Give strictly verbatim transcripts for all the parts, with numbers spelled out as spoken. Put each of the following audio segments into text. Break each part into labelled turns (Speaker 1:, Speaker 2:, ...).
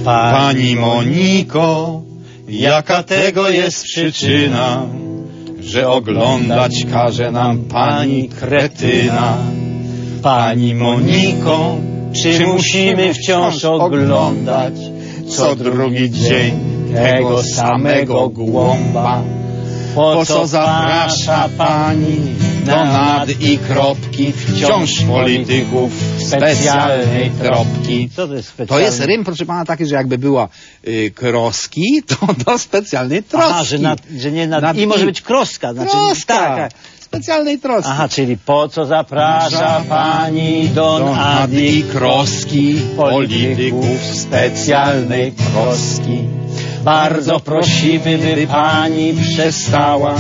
Speaker 1: Pani Moniko, jaka tego jest przyczyna, że oglądać każe nam pani kretyna? Pani Moniko, czy musimy wciąż oglądać co drugi dzień tego samego głąba? Po co zaprasza pani do nad i kropki wciąż polityków specjalnej tropki?
Speaker 2: Co to jest specjalne?
Speaker 1: To jest rym, proszę pana, taki, że jakby była y, kroski, to do specjalnej troski.
Speaker 2: Aha, że, nad, że nie nad,
Speaker 1: nad
Speaker 2: i może
Speaker 1: i.
Speaker 2: być kroska. Znaczy,
Speaker 1: Troska.
Speaker 2: tak, tak.
Speaker 1: Specjalnej troski.
Speaker 2: Aha, czyli po co zaprasza pani do
Speaker 1: do
Speaker 2: nad i
Speaker 1: kroski polityków specjalnej troski? Bardzo prosimy, by pani przestała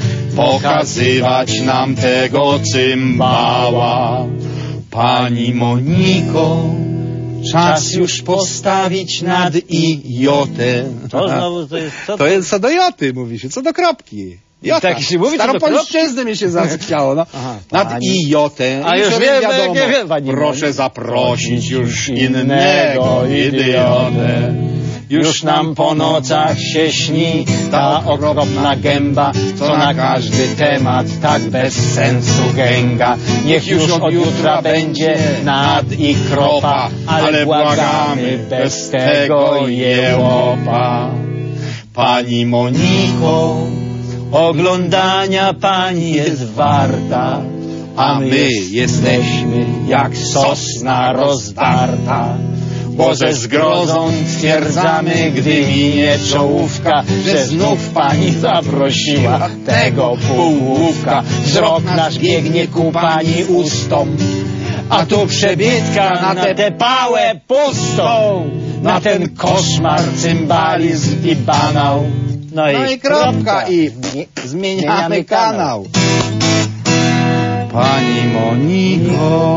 Speaker 1: pokazywać nam tego cymbała. Pani Moniko, czas już postawić nad i jotę.
Speaker 2: To znowu to jest... Co
Speaker 1: To jest co do joty, mówi się, co do kropki. Jota.
Speaker 2: Tak się mówi, co do
Speaker 1: Staropolszczyzny mi się zachciało, no.
Speaker 2: Aha,
Speaker 1: nad
Speaker 2: pani.
Speaker 1: i jotę.
Speaker 2: A
Speaker 1: I
Speaker 2: już
Speaker 1: żeby
Speaker 2: wiemy,
Speaker 1: wiadomo,
Speaker 2: nie wiem, pani
Speaker 1: proszę
Speaker 2: Moni.
Speaker 1: zaprosić już innego idiotę. Już nam po nocach się śni ta okropna gęba, co na każdy temat tak bez sensu gęga. Niech już od jutra będzie nad i kropa, ale błagamy bez tego jełopa. Pani Moniko, oglądania pani jest warta, a my jesteśmy jak sosna rozdarta. Bo ze zgrozą stwierdzamy, gdy minie czołówka, że znów pani zaprosiła tego półgłówka. Wzrok nasz biegnie ku pani ustom, a tu przebitka na tę pałę pustą, na ten koszmar, cymbalizm i banał.
Speaker 2: No i,
Speaker 1: No i kropka i zmieniamy kanał. Pani Moniko,